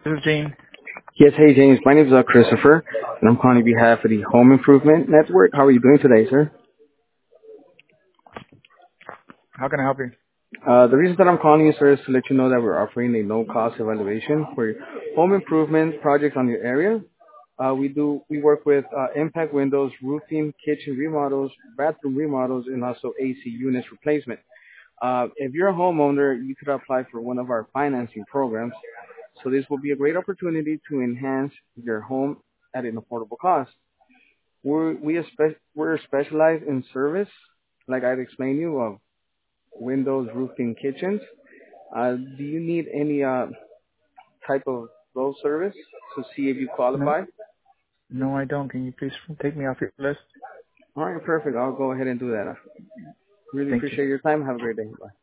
This is Gene. Yes, hey James, my name is Christopher, and I'm calling on behalf of the Home Improvement Network. How are you doing today, sir? How can I help you? The reason that I'm calling you, sir, is to let you know that we're offering a no-cost evaluation for your home improvement projects on your area. We work with impact windows, roofing, kitchen remodels, bathroom remodels, and also AC units replacement. If you're a homeowner, you could apply for one of our financing programs. So this will be a great opportunity to enhance your home at an affordable cost. We're specialized in service, like I'd explained you, of windows, roofing, kitchens. Do you need any type of those service to see if you No, qualify? no, I don't. Can you please take me off your list? All right, perfect. I'll go ahead and do that. Really Thank you. appreciate your time. Have a great day. Bye.